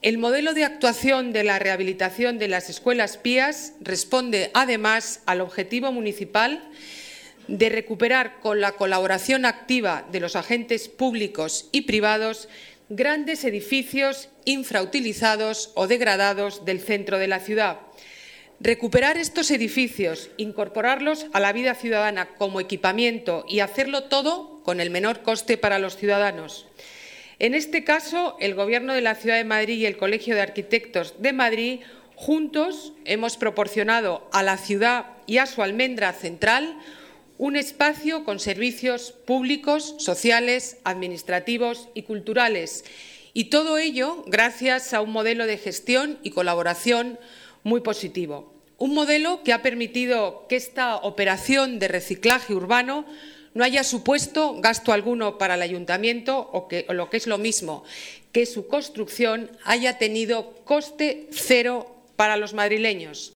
El modelo de actuación de la rehabilitación de las escuelas PIAS responde, además, al objetivo municipal de recuperar, con la colaboración activa de los agentes públicos y privados, grandes edificios infrautilizados o degradados del centro de la ciudad. Recuperar estos edificios, incorporarlos a la vida ciudadana como equipamiento y hacerlo todo con el menor coste para los ciudadanos. En este caso, el Gobierno de la Ciudad de Madrid y el Colegio de Arquitectos de Madrid juntos hemos proporcionado a la ciudad y a su almendra central un espacio con servicios públicos, sociales, administrativos y culturales. Y todo ello gracias a un modelo de gestión y colaboración muy positivo. Un modelo que ha permitido que esta operación de reciclaje urbano no haya supuesto gasto alguno para el ayuntamiento o lo que es lo mismo, que su construcción haya tenido coste cero para los madrileños.